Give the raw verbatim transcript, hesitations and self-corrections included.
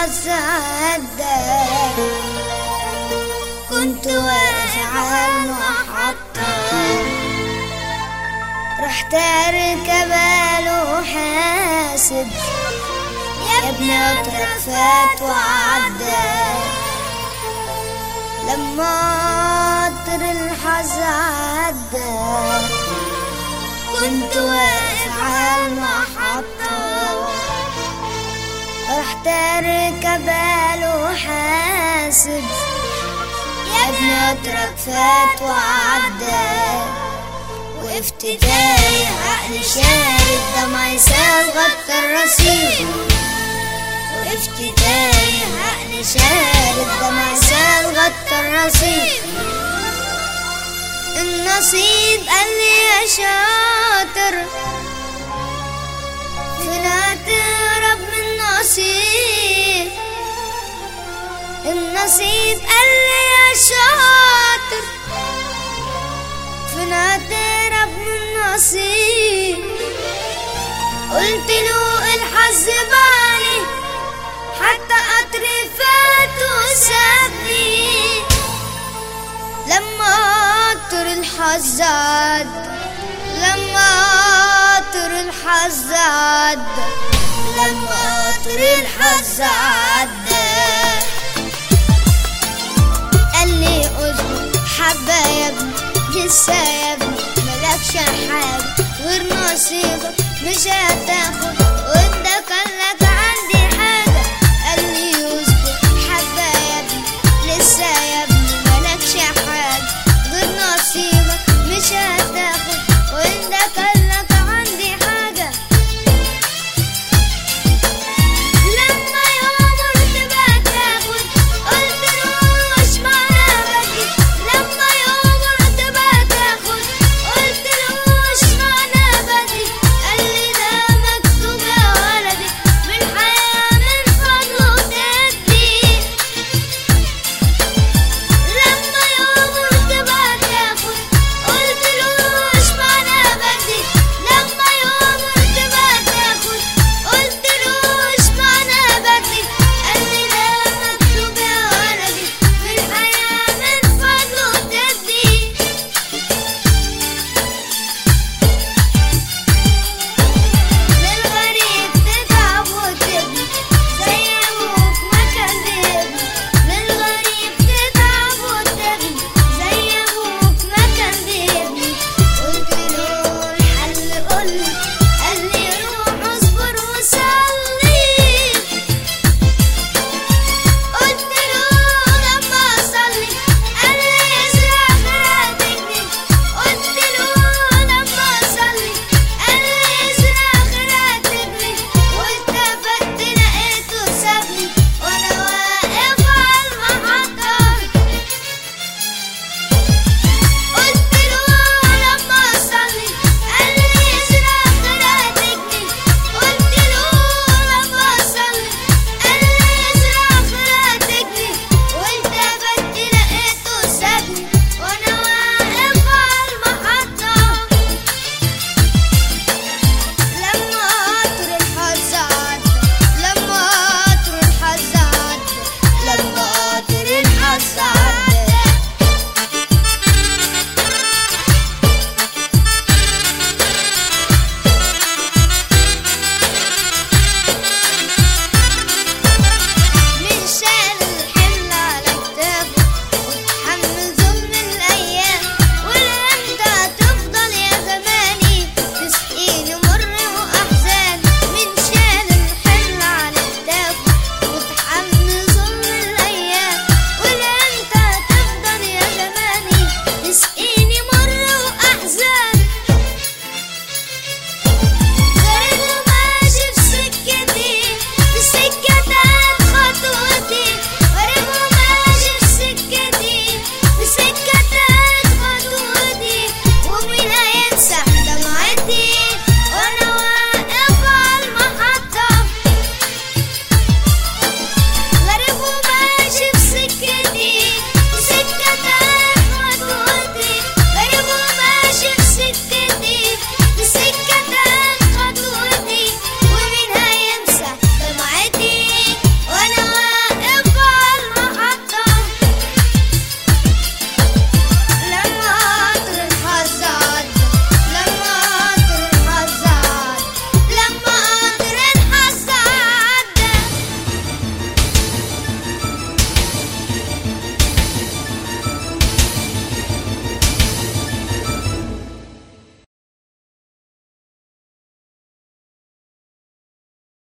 الحظ عدى كنت واقف على المحطة، رحت اركب وحاسب يا ابني قطرك فات وعدى. لما قطر الحظ عدى كنت واقف على المحطة، رحت اركب وحاسب يا ابني قطرك فات وعدى. وقفت تايه عقلي شارد دمعي سال غطى الرصيف، وقفت تايه عقلي شارد دمعي سال غطى الرصيف. النصيب قال لي يا شاطر فين تهرب من نصيب. النصيب قال لي يا شاطر فين تهرب من نصيب. قلت له الحظ بالي حتى قطري فات وسابني. لما قطر الحظ عدى، لما قطر الحظ عدى، لما قطر الحظ عدى. قال لي اصبر حبة يا ابني لسه يا ابني ملكش حاجة غير نصيبك مش هتاخد.